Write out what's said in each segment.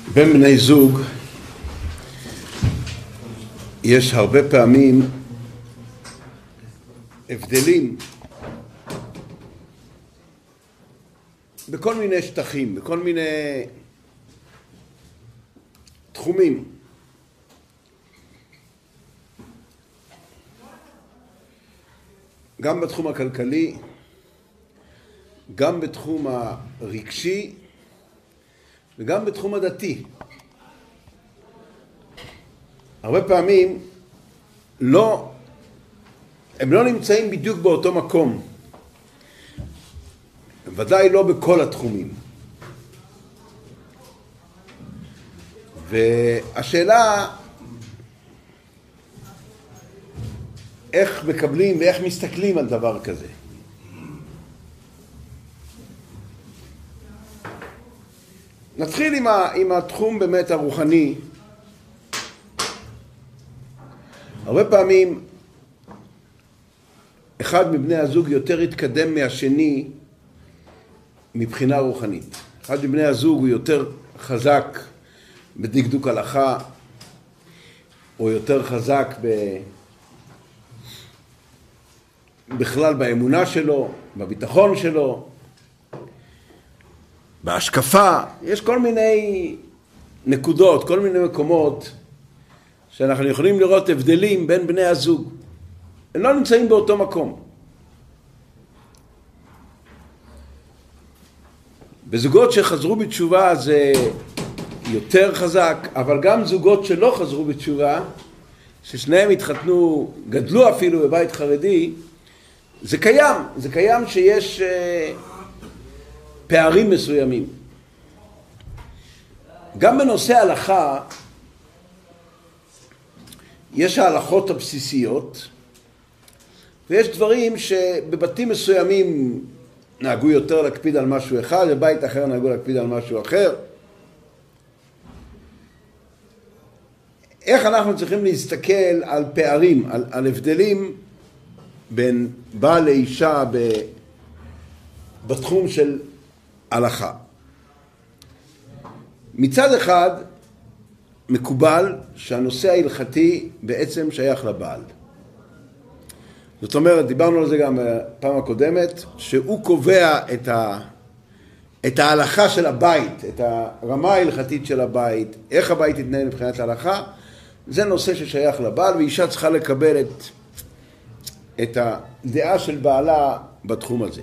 בין בני זוג יש הרבה פעמים הבדלים בכל מיני שטחים, בכל מיני תחומים. גם בתחום הכלכלי, גם בתחום הרגשי וגם בתחום הדתי. הרבה פעמים הם לא נמצאים בדיוק באותו מקום. ודאי לא בכל התחומים. והשאלה איך מקבלים ואיך מסתכלים על דבר כזה. נתחיל עם התחום באמת הרוחני. הרבה פעמים אחד מבני הזוג יותר יתקדם מהשני מבחינה רוחנית. אחד מבני הזוג הוא יותר חזק בדקדוק הלכה, או יותר חזק בכלל באמונה שלו, בביטחון שלו, בהשקפה. יש כל מיני נקודות, כל מיני מקומות שאנחנו יכולים לראות הבדלים בין בני הזוג. הם לא נמצאים באותו מקום. בזוגות שחזרו בתשובה זה יותר חזק, אבל גם זוגות שלא חזרו בתשובה, ששניהם התחתנו, גדלו אפילו בבית חרדי, זה קיים. זה קיים שיש פערים מסוימים. גם בנושא הלכה, יש ההלכות הבסיסיות, ויש דברים שבבתים מסוימים נהגו יותר להקפיד על משהו אחד, בבית אחר נהגו להקפיד על משהו אחר. איך אנחנו צריכים להסתכל על פערים, על הבדלים בין בעל לאישה בתחום של הלכה? מצד אחד מקובל שהנושא ההלכתי בעצם שייך לבעל. זאת אומרת, דיברנו על זה גם בפעם הקודמת, שהוא קובע את ההלכה של הבית, את הרמה ההלכתית של הבית, איך הבית יתנהל מבחינת ההלכה. זה נושא ששייך לבעל, ואישה צריכה לקבל את הדעה של בעלה בתחום הזה.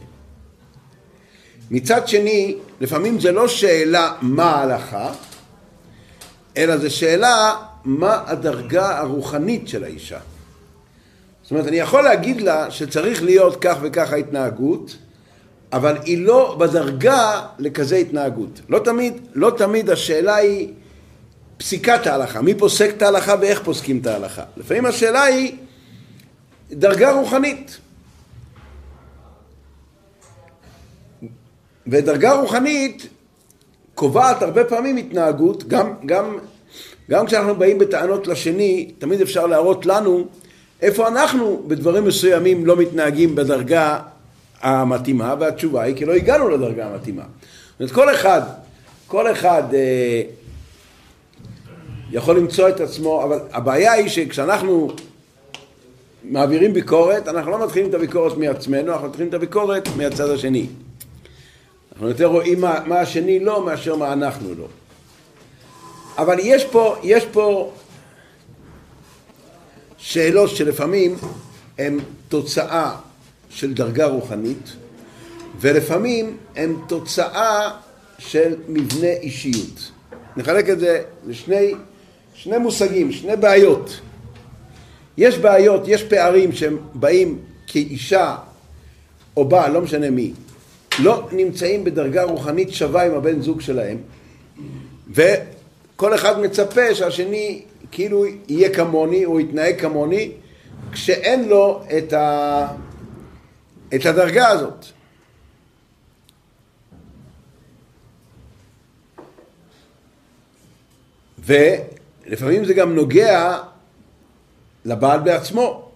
מצד שני, לפעמים זה לא שאלה מה ההלכה, אלא זה שאלה מה הדרגה הרוחנית של האישה. זאת אומרת, אני יכול להגיד לה שצריך להיות כך וכך ההתנהגות, אבל היא לא בדרגה לכזה התנהגות. לא תמיד השאלה היא פסיקת ההלכה, מי פוסק את ההלכה ואיך פוסקים את ההלכה. לפעמים השאלה היא דרגה רוחנית. ודרגה רוחנית קובעת הרבה פעמים התנהגות, גם כשאנחנו באים בטענות לשני, תמיד אפשר להראות לנו איפה אנחנו בדברים מסוימים לא מתנהגים בדרגה המתאימה, והתשובה היא כי לא הגענו לדרגה המתאימה. זאת אומרת, כל אחד יכול למצוא את עצמו, אבל הבעיה היא שכשאנחנו מעבירים ביקורת, אנחנו לא מתחילים את הביקורת מעצמנו, אנחנו מתחילים את הביקורת מהצד השני. אנחנו יותר רואים מה השני לא מאשר מה אנחנו לא. אבל יש פה שאלות שלפעמים הן תוצאה של דרגה רוחנית, ולפעמים הן תוצאה של מבנה אישיות. נחלק את זה לשני מושגים, שני בעיות. יש בעיות, יש פערים שהם באים כאישה או בעל, לא משנה מי, לא נמצאים בדרגה רוחנית שווה עם הבן זוג שלהם, וכל אחד מצפה שהשני כאילו יהיה כמוני, הוא יתנהג כמוני, כשאין לו את הדרגה הזאת. ולפעמים זה גם נוגע לבעל בעצמו.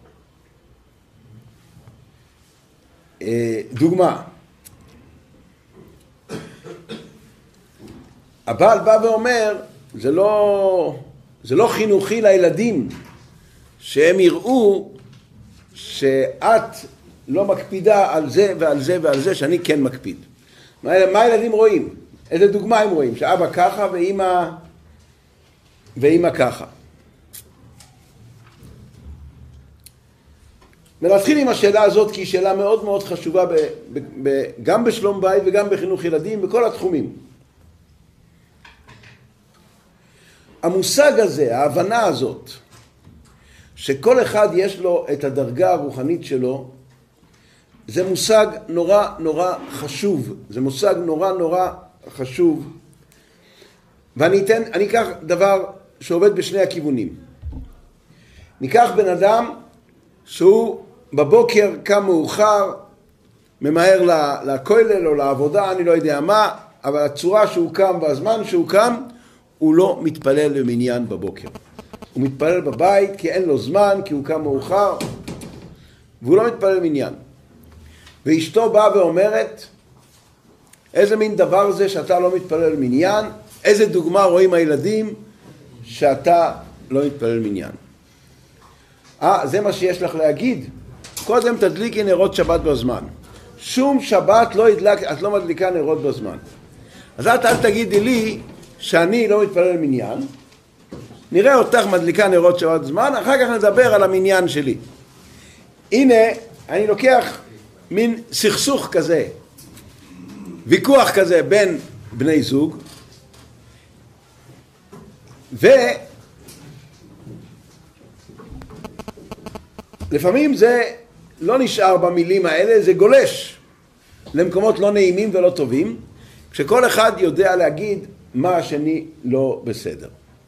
דוגמה, הבעל בא ואומר, זה לא חינוכי לילדים, שהם יראו שאת לא מקפידה על זה ועל זה ועל זה, שאני כן מקפיד. מה הילדים רואים? איזה דוגמה הם רואים? שאבא ככה ואמא ככה. ונתחיל עם השאלה הזאת, כי היא שאלה מאוד מאוד חשובה גם בשלום בית וגם בחינוך ילדים, בכל התחומים. המושג הזה, ההבנה הזאת, שכל אחד יש לו את הדרגה הרוחנית שלו, זה מושג נורא נורא חשוב. זה מושג נורא נורא חשוב. ואני אקח דבר שעובד בשני הכיוונים. ניקח בן אדם שהוא בבוקר קם מאוחר, ממהר לכולל או לעבודה, אני לא יודע מה, אבל הצורה שהוא קם והזמן שהוא קם, הוא לא מתפלל למניין בבוקר. הוא מתפלל בבית כי אין לו זמן, כי הוא קם מאוחר, והוא לא מתפלל למניין. ואשתו באה ואומרת, איזה מין דבר זה שאתה לא מתפלל למניין? איזה דוגמה רואים הילדים שאתה לא מתפלל למניין? זה מה שיש לך להגיד? קודם תדליקי נרות שבת בזמן. שום שבת את לא מדליקה נרות בזמן. אז אל תגידי לי שאני לא מתפלל למניין. נראה אותך מדליקה נרות שבת בזמן, אחר כך נדבר על המניין שלי. הנה, אני לוקח מין סכסוך כזה, ויכוח כזה בין בני זוג, ולפעמים זה לא נשאר במילים האלה, זה גולש למקומות לא נעימים ולא טובים, כשכל אחד יודע להגיד מה השני לא בסדר.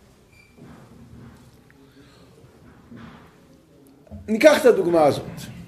ניקח את הדוגמה הזאת.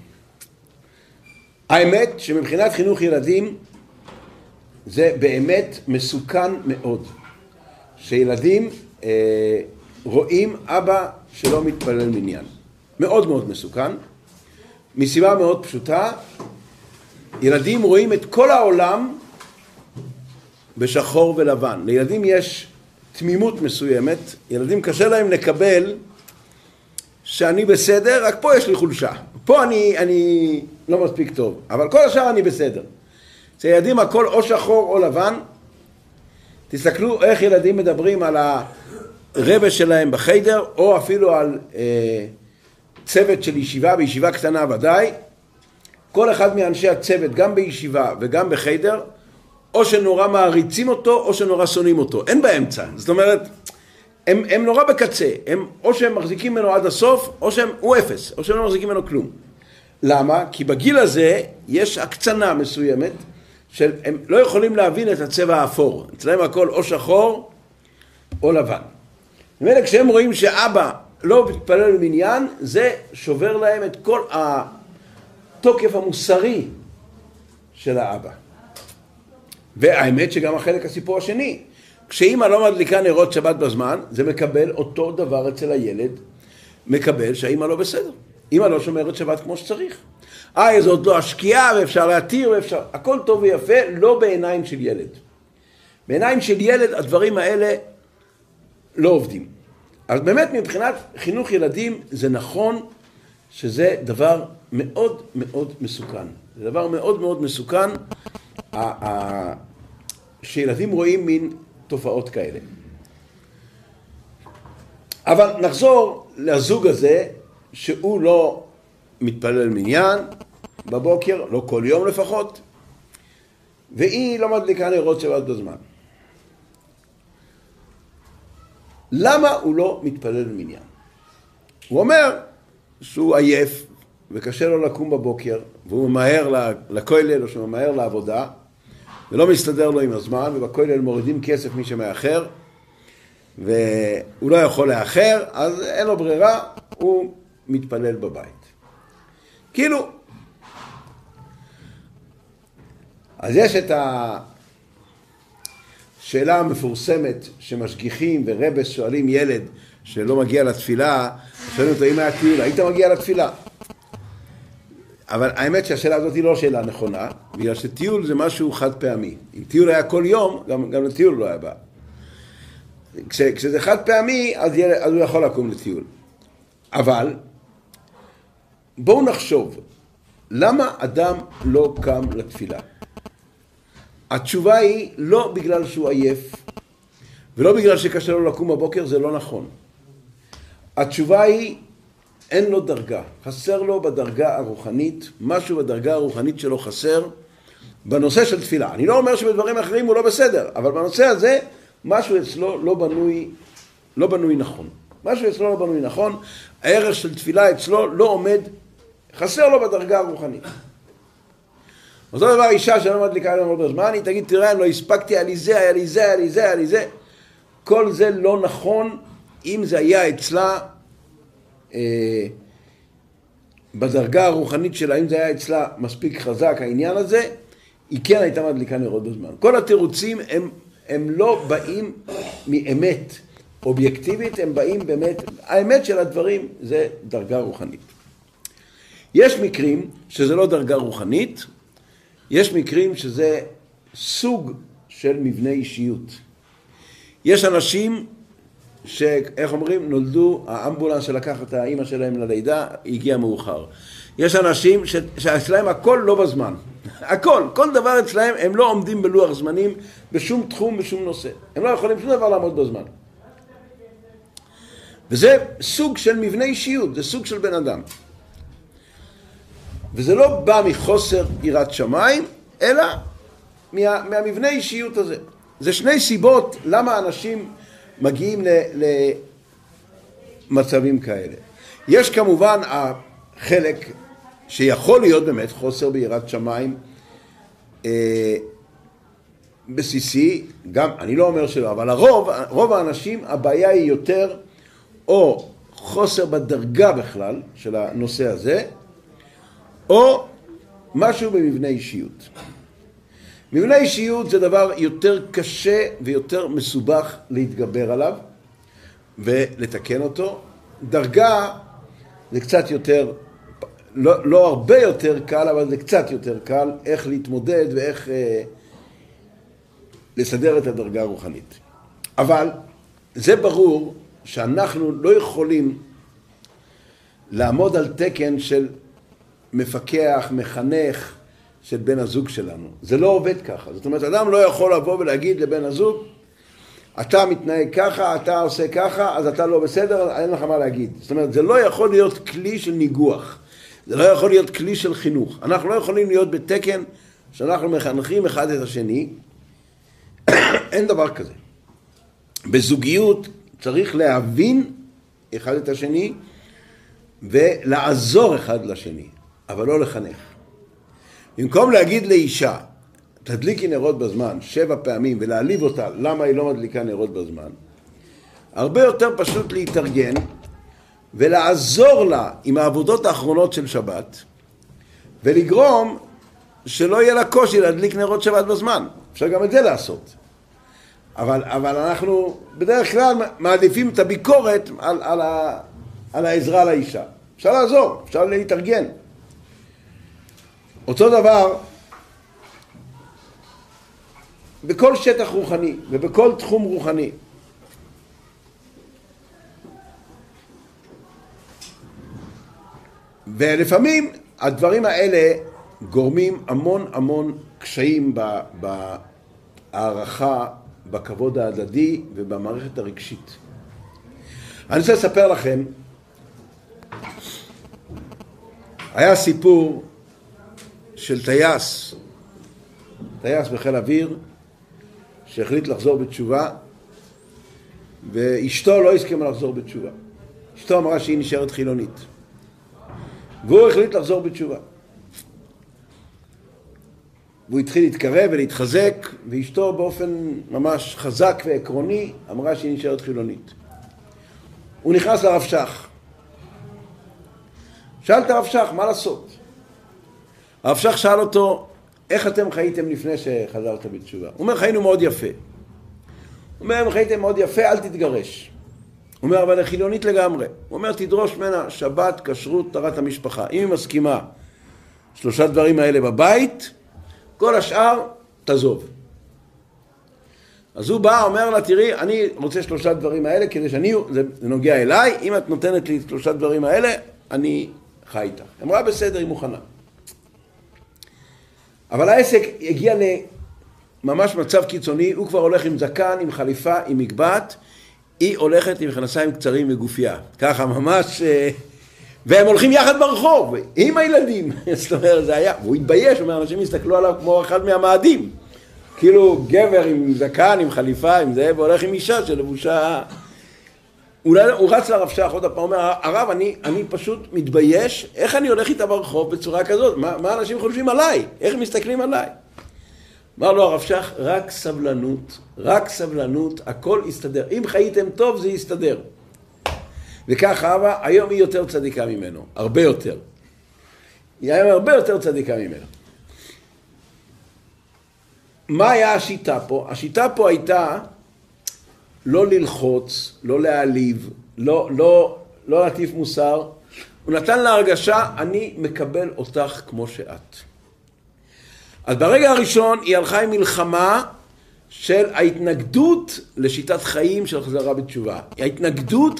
האמת שמבחינת חינוך ילדים זה באמת מסוכן מאוד. שילדים רואים אבא שלא מתפלל מניין. מאוד מאוד מסוכן. מסיבה מאוד פשוטה, ילדים רואים את כל העולם בשחור ולבן. לילדים יש תמימות מסוימת, ילדים קשה להם לקבל שאני בסדר, רק פה יש לי חולשה. פה אני לא מספיק טוב, אבל כל השאר אני בסדר. אצל ילדים הכל או שחור או לבן. תסתכלו איך ילדים מדברים על הרבה שלהם בחדר, או אפילו על צוות של ישיבה, בישיבה קטנה ודאי. כל אחד מאנשי הצוות, גם בישיבה וגם בחדר, או שנורא מעריצים אותו, או שנורא שונאים אותו. אין באמצע. זאת אומרת, הם נורא בקצה. או שהם מחזיקים ממנו עד הסוף, או שהוא אפס, או שהם לא מחזיקים ממנו כלום. למה? כי בגיל הזה יש הקצנה מסוימת, שהם לא יכולים להבין את הצבע האפור. אצלהם הכל או שחור או לבן. ומילא כשהם רואים שאבא לא מתפלל למניין, זה שובר להם את כל התוקף המוסרי של האבא. והאמת שגם החלק הסיפור השני, כשאמא לא מדליקה נרות שבת בזמן, זה מקבל אותו דבר אצל הילד, מקבל שהאמא לא בסדר. אמא לא שומרת שבת כמו שצריך. זה עוד לא השקיעה ואפשר להתיר ואפשר, הכל טוב ויפה, לא בעיניים של ילד. בעיניים של ילד הדברים האלה לא עובדים. אז באמת מבחינת חינוך ילדים זה נכון שזה דבר מאוד מאוד מסוכן. זה דבר מאוד מאוד מסוכן שילדים רואים מין תופעות כאלה. אבל נחזור לזוג הזה שהוא לא מתפלל מניין בבוקר, לא כל יום לפחות, והיא לא מדליקה נרות שבת בזמן. למה הוא לא מתפלל מניין? הוא אומר שהוא עייף וקשה לו לקום בבוקר, והוא ממהר לכולל או שהוא ממהר לעבודה, ולא מסתדר לו עם הזמן, ובכולל מורידים כסף מי שמאחר, והוא לא יכול לאחר, אז אין לו ברירה, הוא מתפלל בבית. כאילו, אז יש את השאלה המפורסמת שמשגיחים ורבס שואלים ילד שלא מגיע לתפילה, שואלים אותו אם היה טיול, היית מגיע לתפילה? אבל האמת שהשאלה הזאת היא לא שאלה נכונה, בגלל שטיול זה משהו חד פעמי. אם טיול היה כל יום, גם לטיול לא היה בא. כשזה חד פעמי, אז הוא יכול לקום לטיול. אבל, בואו נחשוב, למה אדם לא קם לתפילה? התשובה היא לא בגלל שהוא עייף, ולא בגלל שקשה לו לקום בבוקר, זה לא נכון. התשובה היא, אין לו דרגה, חסר לו בדרגה הרוחנית, משהו בדרגה הרוחנית שלו חסר, בנושא של תפילה. אני לא אומר שבדברים אחרים הוא לא בסדר, אבל בנושא הזה, משהו אצלו לא בנוי נכון. משהו אצלו לא בנוי נכון, הערך של תפילה אצלו לא עומד, חסר לו בדרגה הרוחנית. אותו דבר אישה שלא מדליקה להם הרבה זמן, היא תגיד, תראה, אני לא הספקתי, היה לי זה. כל זה לא נכון, אם זה היה אצלה, בדרגה הרוחנית שלה, אם זה היה אצלה מספיק חזק העניין הזה, היא כן הייתה מדליקה נרות בזמן. כל התירוצים הם לא באים מאמת אובייקטיבית, הם באים באמת, האמת של הדברים זה דרגה רוחנית. יש מקרים שזה לא דרגה רוחנית, יש מקרים שזה סוג של מבנה אישיות. יש אנשים שאיך אומרים, נולדו, האמבולנס שלקח את האמא שלהם ללידה, הגיע מאוחר. יש אנשים שאצלהם הכל לא בזמן. הכל, כל דבר אצלהם, הם לא עומדים בלוח זמנים, בשום תחום, בשום נושא. הם לא יכולים שום דבר לעמוד בזמן. וזה סוג של מבנה אישיות, זה סוג של בן אדם. וזה לא בא מחוסר יראת שמיים, אלא מהמבנה אישיות הזה. זה שני סיבות למה אנשים מגיעים למצבים כאלה. יש כמובן החלק שיכול להיות באמת חוסר ביראת שמיים בסיסי, גם אני לא אומר שלא, אבל רוב האנשים הבעיה היא יותר או חוסר בדרגה בכלל של הנושא הזה, או משהו במבנה אישיות. מבנה אישיות זה דבר יותר קשה ויותר מסובך להתגבר עליו ולתקן אותו. דרגה זה קצת יותר, לא הרבה יותר קל, אבל זה קצת יותר קל איך להתמודד ואיך לסדר את הדרגה הרוחנית. אבל זה ברור שאנחנו לא יכולים לעמוד על תקן של מפקח, מחנך של בן הזוג שלנו. זה לא עובד ככה. זאת אומרת, אדם לא יכול לבוא ולהגיד לבן הזוג, אתה מתנהג ככה, אתה עושה ככה, אז אתה לא בסדר, אין לך מה להגיד. זאת אומרת, זה לא יכול להיות כלי של ניגוח. זה לא יכול להיות כלי של חינוך. אנחנו לא יכולים להיות בתקן שאנחנו מחנכים אחד את השני. אין דבר כזה. בזוגיות צריך להבין אחד את השני ולעזור אחד לשני, אבל לא לחנך. במקום להגיד לאישה, תדליקי נרות בזמן 7 פעמים ולהעליב אותה למה היא לא מדליקה נרות בזמן, הרבה יותר פשוט להתארגן ולעזור לה עם העבודות האחרונות של שבת ולגרום שלא יהיה לה קושי להדליק נרות שבת בזמן. אפשר גם את זה לעשות. אבל אנחנו בדרך כלל מעדיפים את הביקורת על העזרה לאישה. אפשר לעזור, אפשר להתארגן. אותו דבר בכל שטח רוחני ובכל תחום רוחני. ולפעמים הדברים האלה גורמים המון קשיים בהערכה, בכבוד ההדדי ובמערכת הרגשית. אני רוצה לספר לכם, היה סיפור של טייס בחיל אוויר, שהחליט לחזור בתשובה, ואשתו לא הסכימה לחזור בתשובה. אשתו אמרה שהיא נשארת חילונית. והוא החליט לחזור בתשובה. והוא התחיל להתקרב ולהתחזק, ואשתו באופן ממש חזק ועקרוני אמרה שהיא נשארת חילונית. הוא נכנס לרב שך. שאל את הרב שך, מה לעשות? הרב שך שאל אותו, איך אתם חייתם לפני שחזרת בתשובה? הוא אומר, חיינו מאוד יפה. הוא אומר, אם חייתם מאוד יפה, אל תתגרש. הוא אומר, אבל חילונית לגמרי. הוא אומר, תדרוש ממנה שבת, כשרות, טהרת המשפחה. אם היא מסכימה 3 דברים האלה בבית, כל השאר תעזוב. אז הוא בא, אומר לה, תראי, אני רוצה 3 דברים האלה, כדי זה נוגע אליי, אם את נותנת לי 3 דברים האלה, אני חי איתך. אמרה, בסדר, היא מוכנה. אבל העסק הגיע לממש מצב קיצוני, הוא כבר הולך עם זקן, עם חליפה, עם מגבעת, היא הולכת עם מכנסיים קצרים וגופייה. ככה ממש, והם הולכים יחד ברחוב, עם הילדים. זאת אומרת, זה היה, והוא התבייש, אנשים הסתכלו עליו כמו אחד מהמאדים. כאילו גבר עם זקן, עם חליפה, עם זה, והולך עם אישה שלבושה. הוא רץ לרב שך עוד הפעם, אומר, הרב, אני פשוט מתבייש, איך אני הולך איתה ברחוב בצורה כזאת? מה אנשים חושבים עליי? איך הם מסתכלים עליי? אמר לו הרב שך, רק סבלנות, הכל יסתדר. אם חייתם טוב, זה יסתדר. וכך אבא, היום היא יותר צדיקה ממנו, הרבה יותר. היא היום הרבה יותר צדיקה ממנו. מה היה השיטה פה? השיטה פה הייתה לא ללחוץ, לא להעליב, לא להטיף מוסר. הוא נתן לה הרגשה, אני מקבל אותך כמו שאת. אז ברגע הראשון היא הלכה עם מלחמה של ההתנגדות לשיטת חיים של חזרה בתשובה. ההתנגדות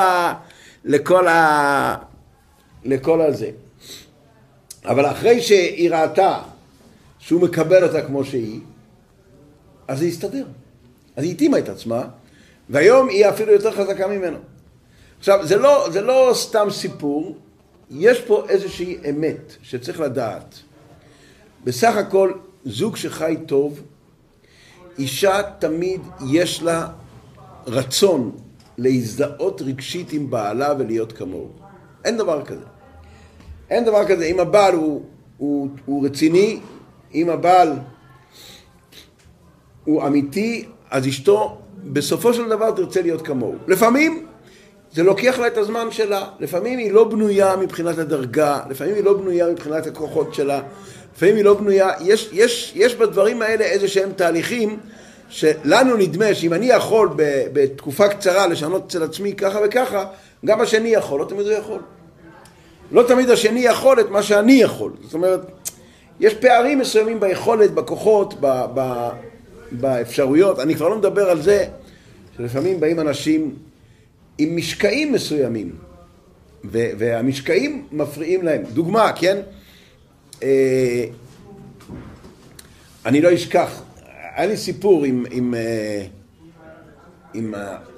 לכל הזה. אבל אחרי שהיא ראתה שהוא מקבל אותה כמו שהיא, אז זה הסתדר. אז היא התאימה את עצמה, והיום היא אפילו יותר חזקה ממנו. עכשיו, זה לא סתם סיפור, יש פה איזושהי אמת שצריך לדעת. בסך הכל, זוג שחי טוב, אישה תמיד יש לה רצון להזדהות רגשית עם בעלה ולהיות כמוהו. אין דבר כזה. אין דבר כזה. אם הבעל הוא רציני, אם הבעל הוא אמיתי, אז אשתו בסופו של דבר תרצה להיות כמוהו. לפעמים זה לוקח לה את הזמן שלה, לפעמים היא לא בנויה מבחינת הדרגה, לפעמים היא לא בנויה מבחינת הכוחות שלה, לפעמים היא לא בנויה, יש בדברים האלה איזה שהם תהליכים שלנו נדמה שאם אני יכול בתקופה קצרה לשנות אצל עצמי ככה וככה, גם השני יכול, לא תמיד הוא יכול. לא תמיד השני יכול את מה שאני יכול. זאת אומרת, יש פערים מסוימים ביכולת, בכוחות, באפשרויות. אני כבר לא מדבר על זה שלפעמים באים אנשים עם משקעים מסוימים, והמשקעים מפריעים להם. דוגמה, כן? אני לא אשכח, היה לי סיפור עם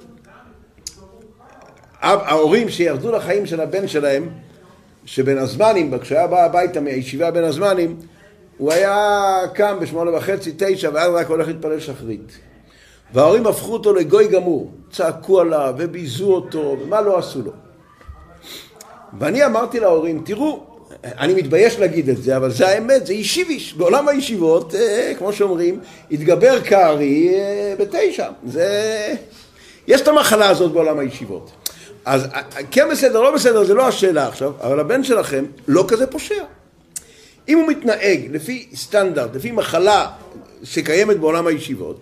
ההורים שירדו לחיים של הבן שלהם, שבין הזמנים, כשהיה בא הביתה מהישיבה בין הזמנים, הוא היה קם ב8:30, 9, ואז רק הולך להתפלל שחרית. וההורים הפכו אותו לגוי גמור, צעקו עליו וביזו אותו, ומה לא עשו לו. ואני אמרתי להורים, תראו, אני מתבייש להגיד את זה, אבל זה האמת, זה ישיביש. בעולם הישיבות, כמו שאומרים, התגבר קערי ב9. יש את המחלה הזאת בעולם הישיבות. אז כן בסדר, לא בסדר, זה לא השאלה עכשיו, אבל הבן שלכם לא כזה פושע. אם הוא מתנהג לפי סטנדרט, לפי מחלה שקיימת בעולם הישיבות,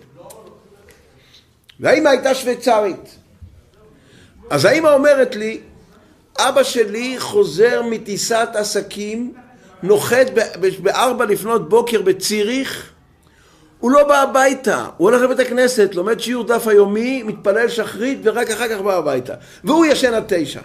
והאמא הייתה שוויצרית, אז האמא אומרת לי, אבא שלי חוזר מטיסת עסקים, נוחת ב4 לפנות בוקר בציריך, הוא לא בא הביתה, הוא הולך לבית הכנסת, לומד שיעור דף היומי, מתפלל שחרית ורק אחר כך בא הביתה. והוא ישן עד 9.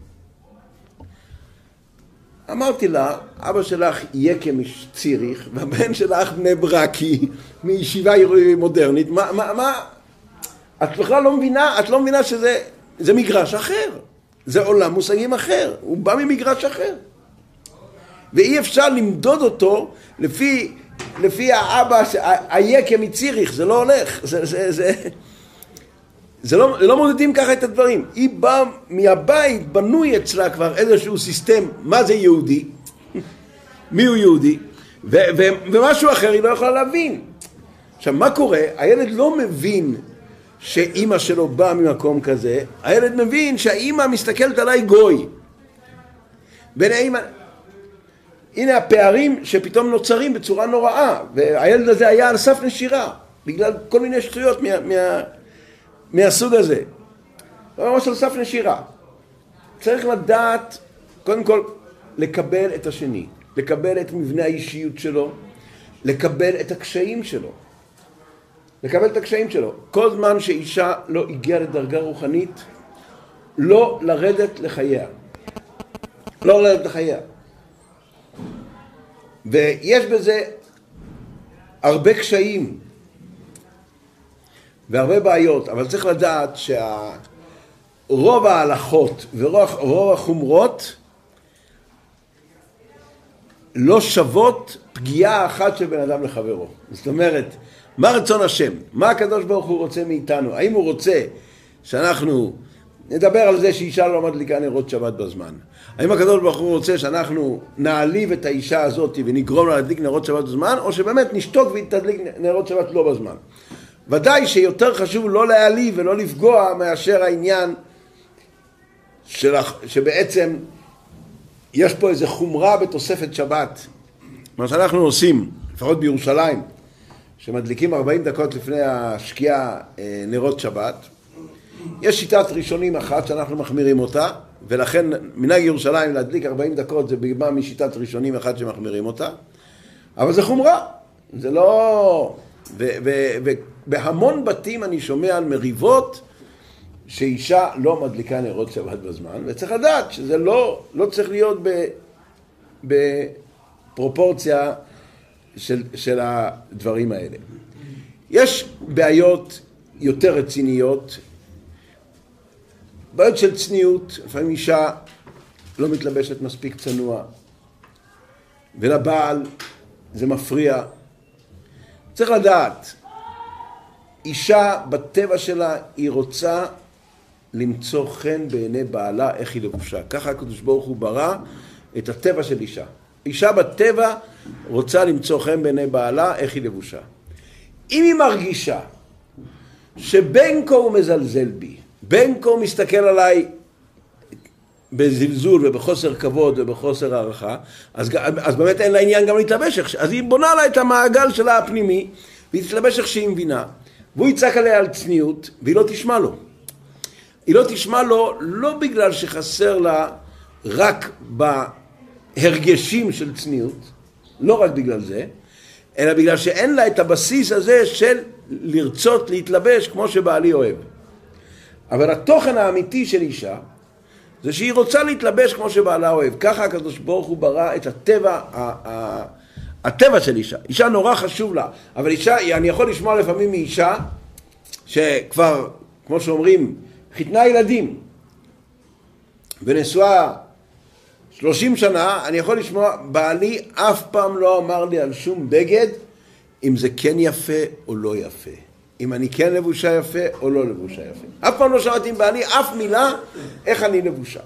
אמרתי לה, אבא שלך יקה מציריך, והבן שלך בני ברקי, מישיבה מודרנית. את בכלל לא מבינה, את לא מבינה שזה מגרש אחר. זה עולם מושגים אחר, הוא בא ממגרש אחר. ואי אפשר למדוד אותו לפי האבא, היקה מציריך, זה לא הולך. לא מודדים ככה את הדברים. היא באה מהבית, בנוי אצלה כבר איזשהו סיסטם, מה זה יהודי, מי הוא יהודי, ומשהו אחר היא לא יכולה להבין. עכשיו, מה קורה? הילד לא מבין שאימא שלו באה ממקום כזה, הילד מבין שהאימא מסתכלת עליי גוי. בין האימא... הנה הפערים שפתאום נוצרים בצורה נוראה, והילד הזה היה על סף נשירה, בגלל כל מיני שטויות מהסוג הזה. הוא ממש על סף נשירה. צריך לדעת, קודם כל, לקבל את השני, לקבל את מבנה האישיות שלו, לקבל את הקשיים שלו. לקבל את הקשיים שלו. כל זמן שאישה לא הגיעה לדרגה רוחנית, לא לרדת לחייה. לא לרדת לחייה. ויש בזה הרבה קשיים והרבה בעיות, אבל צריך לדעת שרוב ההלכות ורוב החומרות לא שוות פגיעה אחת של בן אדם לחברו. זאת אומרת, מה רצון השם? מה הקדוש ברוך הוא רוצה מאיתנו? האם הוא רוצה שאנחנו נדבר על זה שאישה לא מדליקה נרות שבת בזמן? האם הקדוש ברוך הוא רוצה שאנחנו נעליב את האישה הזאת ונגרום לה להדליק נרות שבת בזמן, או שבאמת נשתוק ותדליק נרות שבת לא בזמן? ודאי שיותר חשוב לא להעליב ולא לפגוע מאשר העניין שבעצם יש פה איזו חומרה בתוספת שבת. מה שאנחנו עושים, לפחות בירושלים, שמדליקים 40 דקות לפני השקיעה נרות שבת, יש שיטת ראשונים אחת שאנחנו מחמירים אותה, ולכן מנהג ירושלים להדליק 40 דקות זה בא משיטת ראשונים אחת שמחמירים אותה, אבל זה חומרה, זה לא... ובהמון בתים אני שומע על מריבות שאישה לא מדליקה נרות שבת בזמן, וצריך לדעת שזה לא צריך להיות בפרופורציה של הדברים האלה. יש בעיות יותר רציניות, בעיות של צניעות, לפעמים אישה לא מתלבשת מספיק צנוע, ולבעל זה מפריע. צריך לדעת, אישה בטבע שלה היא רוצה למצוא חן בעיני בעלה איך היא לבושה. ככה הקדוש ברוך הוא ברא את הטבע של אישה. אישה בטבע רוצה למצוא חן בעיני בעלה איך היא לבושה. אם היא מרגישה שבין כה הוא מזלזל בי, בין כה הוא מסתכל עליי בזלזול ובחוסר כבוד ובחוסר הערכה, אז באמת אין לה עניין גם להתלבש. אז היא בונה לה את המעגל שלה הפנימי, והיא תתלבש איך שהיא מבינה, והוא יצעק עליה על צניעות, והיא לא תשמע לו. היא לא תשמע לו לא בגלל שחסר לה רק בהרגשים של צניעות, לא רק בגלל זה, אלא בגלל שאין לה את הבסיס הזה של לרצות להתלבש כמו שבעלי אוהב. אבל התוכן האמיתי של אישה זה שהיא רוצה להתלבש כמו שבעלה אוהב. ככה הקדוש ברוך הוא ברא את הטבע, הטבע של אישה. אישה נורא חשוב לה, אבל אישה, אני יכול לשמוע לפעמים מאישה שכבר, כמו שאומרים, חיתנה ילדים ונשואה 30 שנה, אני יכול לשמוע, בעלי אף פעם לא אמר לי על שום בגד אם זה כן יפה או לא יפה. אם אני כן לבושה יפה או לא לבושה יפה. אף פעם לא שמעתי עם בעלי אף מילה איך אני לבושה.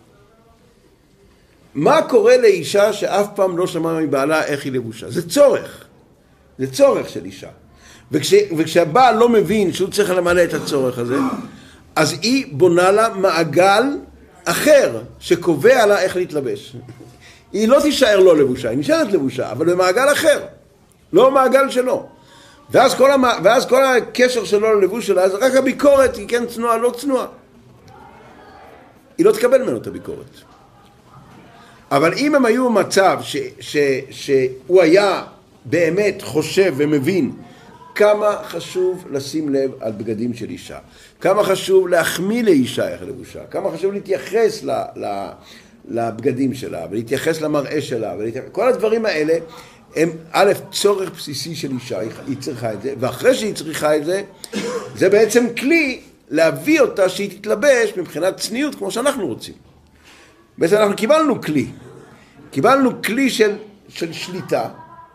מה קורה לאישה שאף פעם לא שמעה מבעלה איך היא לבושה? זה צורך. זה צורך של אישה. וכשהבעל לא מבין שהוא צריך למלא את הצורך הזה, אז היא בונה לה מעגל אחר שקובע לה איך להתלבש. היא לא תישאר לא לבושה, היא נשארת לבושה, אבל במעגל אחר. לא מעגל שלו. ואז כל הקשר שלו ללבוש שלה, זה רק הביקורת, היא כן צנועה, לא צנועה. היא לא תקבל ממנו את הביקורת. אבל אם הם היו במצב שהוא היה באמת חושב ומבין כמה חשוב לשים לב על בגדים של אישה, כמה חשוב להחמיא לאישה איך לבושה, כמה חשוב להתייחס לבגדים שלה ולהתייחס למראה שלה, כל הדברים האלה הם א', צורך בסיסי של אישה, היא צריכה את זה, ואחרי שהיא צריכה את זה, זה בעצם כלי להביא אותה שהיא תתלבש מבחינת צניעות כמו שאנחנו רוצים. בעצם אנחנו קיבלנו כלי של שליטה,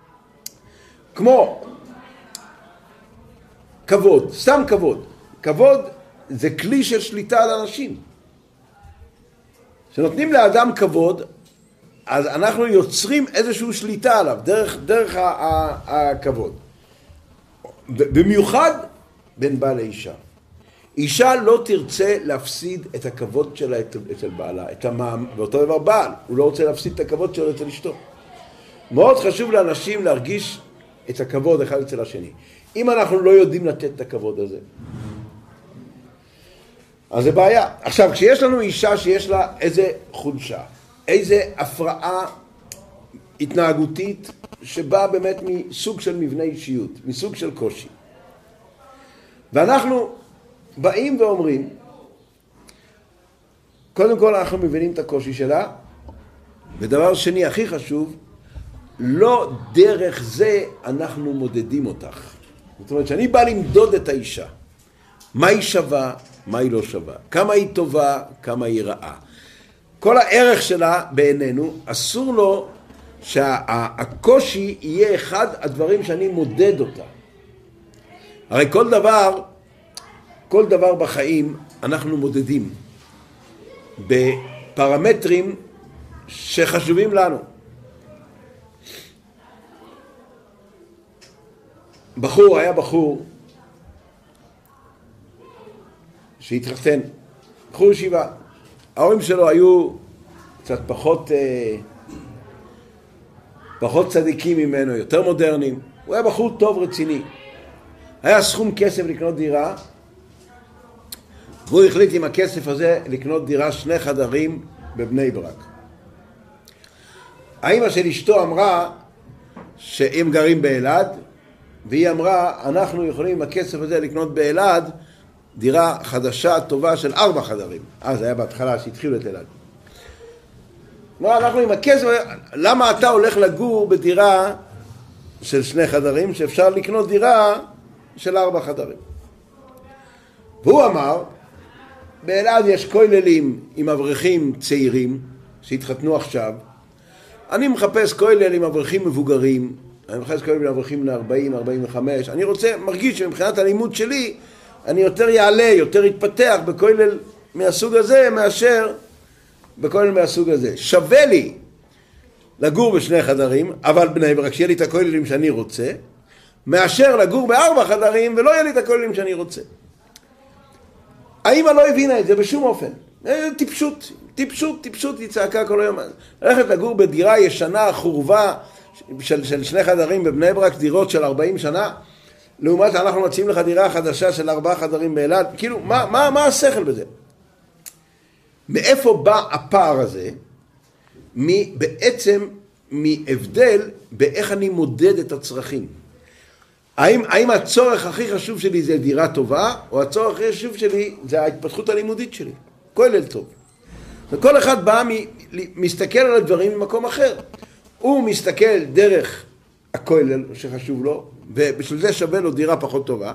כמו כבוד, סתם כבוד. כבוד זה כלי של שליטה על אנשים. כשנותנים לאדם כבוד, אז אנחנו יוצרים איזושהי שליטה עליו, דרך הכבוד. במיוחד בין בעל לאישה. אישה לא תרצה להפסיד את הכבוד שלה אצל בעלה, ואותו דבר בעל, הוא לא רוצה להפסיד את הכבוד שלו אצל אשתו. מאוד חשוב לאנשים להרגיש את הכבוד אחד אצל השני. אם אנחנו לא יודעים לתת את הכבוד הזה, אז זה בעיה. עכשיו, כשיש לנו אישה שיש לה איזה חולשה, איזה הפרעה התנהגותית שבאה באמת מסוג של מבנה אישיות, מסוג של קושי, ואנחנו באים ואומרים, קודם כל אנחנו מבינים את הקושי שלה, ודבר שני, הכי חשוב, לא דרך זה אנחנו מודדים אותך. זאת אומרת, שאני בא למדוד את האישה, מה היא שווה, מה היא לא שווה, כמה היא טובה, כמה היא רעה. כל הערך שלה בעינינו, אסור לו שהקושי יהיה אחד הדברים שאני מודד אותה. הרי כל דבר בחיים אנחנו מודדים בפרמטרים שחשובים לנו. היה בחור שהתחתן, בחור ישיבה. ההורים שלו היו קצת פחות צדיקים ממנו, יותר מודרניים. הוא היה בחור טוב, רציני. היה סכום כסף לקנות דירה, והוא החליט עם הכסף הזה לקנות דירה 2 חדרים בבני ברק. האמא של אשתו אמרה שהם גרים באלעד, והיא אמרה, אנחנו יכולים עם הכסף הזה לקנות באלעד דירה חדשה, טובה של 4 חדרים. אז היה בהתחלה שהתחילו את אלעד. אמרה, אנחנו עם הכסף, למה אתה הולך לגור בדירה של 2 חדרים, שאפשר לקנות דירה של 4 חדרים? והוא אמר, באלעד יש כוללים עם אברכים צעירים שהתחתנו עכשיו. אני מחפש כולל עם אברכים מבוגרים, אני מחפש כולל עם אברכים ל-40, 45. אני מרגיש שמבחינת הלימוד שלי, אני יותר יעלה, יותר יתפתח בכולל מהסוג הזה, מאשר בכולל מהסוג הזה. שווה לי לגור ב2 חדרים, אבל בני ברק שיהיה לי את הכוללים שאני רוצה, מאשר לגור ב4 חדרים ולא יהיה לי את הכוללים שאני רוצה. האמא לא הבינה את זה בשום אופן. טיפשות, היא צעקה כל היום. ללכת לגור בדירה ישנה, חורבה, של 2 חדרים בבני ברק, דירות של 40 שנה, לעומת אנחנו מציעים לך דירה חדשה של 4 חדרים באלעד. כאילו, מה השכל בזה? מאיפה בא הפער הזה? בעצם מהבדל באיך אני מודד את הצרכים. האם הצורך הכי חשוב שלי זה דירה טובה, או הצורך הכי חשוב שלי זה ההתפתחות הלימודית שלי? כולל טוב. וכל אחד בא מסתכל על הדברים במקום אחר. הוא מסתכל דרך הכולל שחשוב לו, ובשביל זה שווה לו דירה פחות טובה.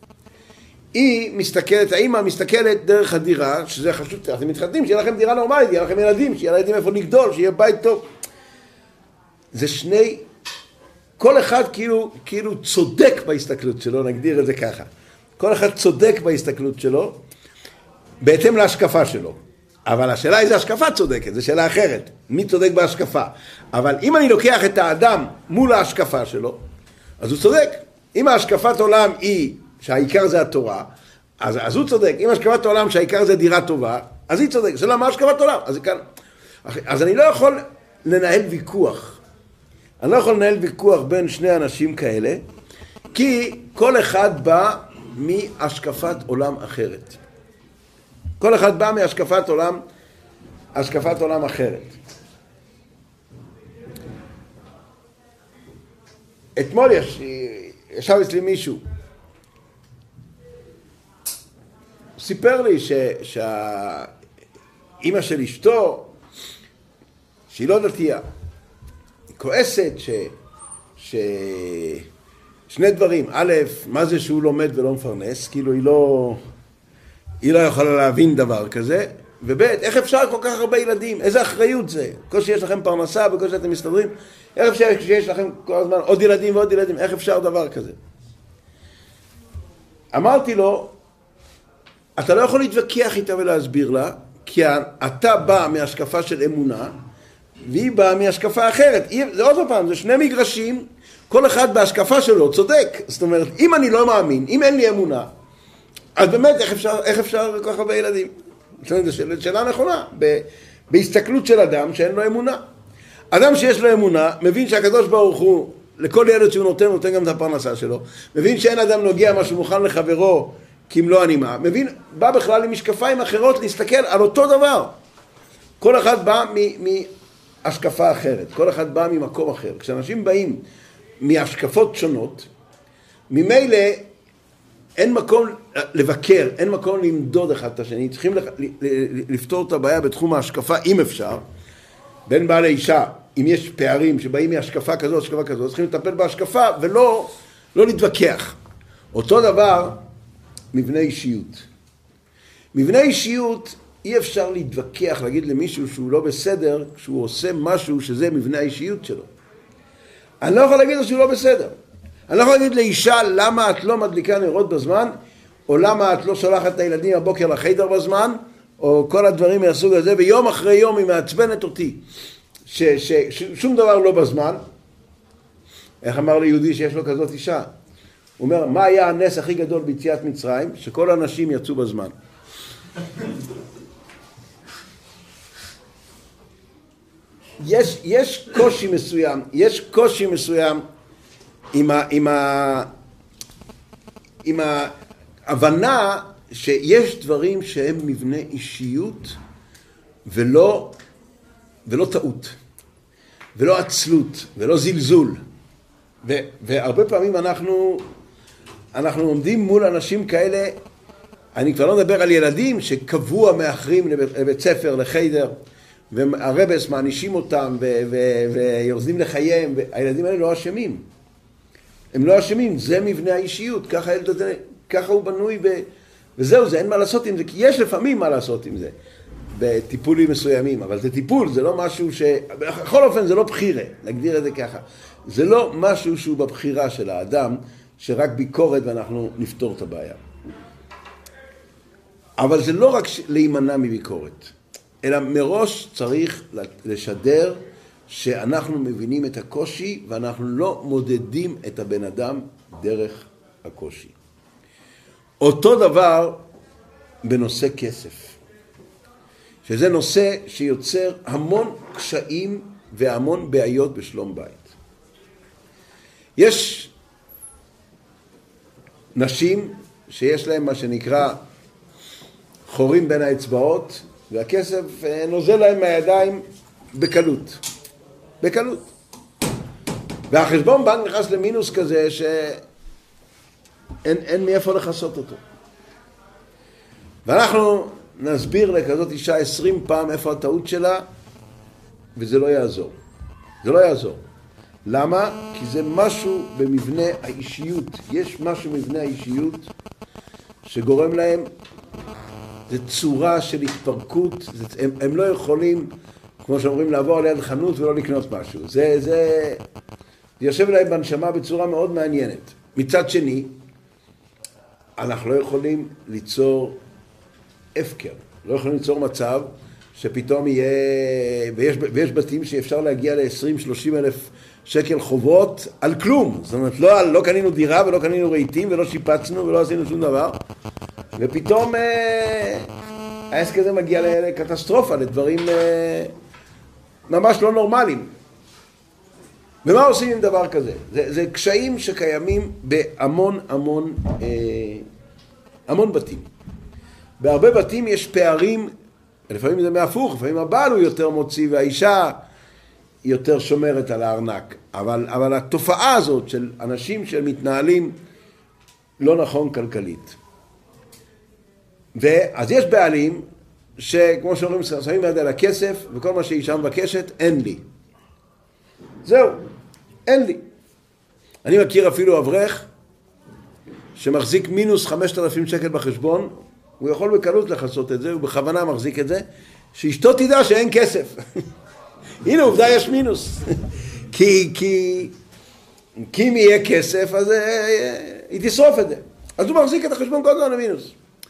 האמא מסתכלת דרך הדירה, שזה חשוב, אתם מתחתנים, שיהיה לכם דירה נורמלית, שיהיה לכם ילדים, שיהיה לילדים איפה לגדול, שיהיה בית טוב. זה שני, כל אחד כאילו צודק בהסתכלות שלו, נגדיר את זה ככה. כל אחד צודק בהסתכלות שלו, בהתאם להשקפה שלו. אבל השאלה איזה השקפה צודקת, זו שאלה אחרת. מי צודק בהשקפה? אבל אם אני לוקח את האדם מול ההשקפה שלו, אז הוא צודק. אם ההשקפת עולם היא שהעיקר זה התורה, אז הוא צודק. אם השקפת עולם שהעיקר זה דירה טובה, אז היא צודק. שאלה מה השקפת עולם? אז אני לא יכול לנהל ויכוח. אני לא יכול לנהל ויכוח בין שני אנשים כאלה, כי כל אחד בא מהשקפת עולם אחרת. כל אחד בא מהשקפת עולם אחרת. אתמול ישב אצלי מישהו, סיפר לי שהאמא של אשתו, שהיא לא דתייה, כועסת שני דברים. א', מה זה שהוא לומד ולא מפרנס? כאילו היא לא יכולה להבין דבר כזה. וב', איך אפשר כל כך הרבה ילדים? איזה אחריות זה? כל שיש לכם פרנסה וכל שאתם מסתדרים, איך אפשר שיש לכם כל הזמן עוד ילדים ועוד ילדים? איך אפשר דבר כזה? אמרתי לו, אתה לא יכול להתווכח איתה ולהסביר לה, כי אתה בא מהשקפה של אמונה, והיא באה מהשקפה אחרת. זה עוד פעם, זה שני מגרשים, כל אחד בהשקפה שלו צודק. זאת אומרת, אם אני לא מאמין, אם אין לי אמונה, אז באמת איך אפשר כל כך הרבה ילדים? זאת אומרת, זו שאלה נכונה, בהסתכלות של אדם שאין לו אמונה. אדם שיש לו אמונה, מבין שהקדוש ברוך הוא, לכל ילד שהוא נותן גם את הפרנסה שלו, מבין שאין אדם נוגע מה שהוא מוכן לחברו, כי אם לא אני מה, בא בכלל עם משקפיים אחרות להסתכל על אותו דבר. כל אחד בא מהשקפה אחרת, כל אחד בא ממקום אחר. כשאנשים באים מהשקפות שונות, ממילא אין מקום לבקר, אין מקום למדוד אחד את השני, צריכים לפתור את הבעיה בתחום ההשקפה, אם אפשר, בין בעל לאישה, אם יש פערים שבאים מהשקפה כזאת, השקפה כזאת, צריכים לטפל בהשקפה ולא להתווכח. אותו דבר, מבנה אישיות. מבנה אישיות, אי אפשר להתווכח, להגיד למישהו שהוא לא בסדר, כשהוא עושה משהו שזה מבנה האישיות שלו. אני לא יכול להגיד לו שהוא לא בסדר. אני לא יכול להגיד לאישה למה את לא מדליקה נרות בזמן, או למה את לא שולחת את הילדים הבוקר לחדר בזמן, או כל הדברים מהסוג הזה, ויום אחרי יום היא מעצבנת אותי, ששום דבר לא בזמן. איך אמר ליהודי שיש לו כזאת אישה? הוא אומר, מה היה הנס הכי גדול ביציאת מצרים? שכל האנשים יצאו בזמן. יש קושי מסוים עם ההבנה שיש דברים שהם מבנה אישיות ולא טעות, ולא עצלות, ולא זלזול. והרבה פעמים אנחנו עומדים מול אנשים כאלה, אני כבר לא מדבר על ילדים שקבוע מאחרים לבית ספר, לחדר, והרבס מענישים אותם ויורדים לחייהם, והילדים האלה לא אשמים. הם לא אשמים, זה מבנה האישיות, ככה הוא בנוי, וזהו, זה אין מה לעשות עם זה, כי יש לפעמים מה לעשות עם זה, בטיפולים מסוימים, אבל זה טיפול, זה לא משהו בכל אופן זה לא בחירה, נגדיר את זה ככה. זה לא משהו שהוא בבחירה של האדם, שרק ביקורת ואנחנו נפתור את הבעיה. אבל זה לא רק להימנע מביקורת, אלא מראש צריך לשדר שאנחנו מבינים את הקושי ואנחנו לא מודדים את הבן אדם דרך הקושי. אותו דבר בנושא כסף, שזה נושא שיוצר המון קשיים והמון בעיות בשלום בית. יש נשים שיש להם מה שנקרא חורים בין האצבעות, והכסף נוזל להם מהידיים בקלות. והחשבון בנק נכנס למינוס כזה שאין מאיפה לחסות אותו. ואנחנו נסביר לכזאת אישה 20 פעם איפה הטעות שלה, וזה לא יעזור. זה לא יעזור. למה? כי זה משהו במבנה האישיות. יש משהו במבנה האישיות שגורם להם, זה צורה של התפרקות, הם לא יכולים, כמו שאומרים, לעבור על יד חנות ולא לקנות משהו. זה יושב להם בנשמה בצורה מאוד מעניינת. מצד שני, אנחנו לא יכולים ליצור הפקר, לא יכולים ליצור מצב שפתאום יהיה, ויש בתים שאפשר להגיע ל-20-30 אלף שקל חובות על כלום. זאת אומרת, לא קנינו דירה ולא קנינו רהיטים ולא שיפצנו ולא עשינו שום דבר. ופתאום העסק הזה מגיע לקטסטרופה, לדברים ממש לא נורמליים. ומה עושים עם דבר כזה? זה קשיים שקיימים בהמון המון בתים. בהרבה בתים יש פערים, לפעמים זה מהפוך, לפעמים הבעל הוא יותר מוציא והאישה יותר שומרת על הארנק. אבל התופעה הזאת של אנשים שמתנהלים לא נכון כלכלית. ואז יש בעלים שכמו שאומרים, שמים יד על הכסף וכל מה שאישה מבקשת, אין לי. זהו, אין לי. אני מכיר אפילו אברך שמחזיק מינוס 5,000 שקל בחשבון, הוא יכול בקלות לחסות את זה, הוא בכוונה מחזיק את זה, שאשתו תדע שאין כסף. הנה עובדה יש מינוס. כי אם יהיה כסף אז היא תשרוף את זה. אז הוא מחזיק את החשבון כל הזמן למינוס.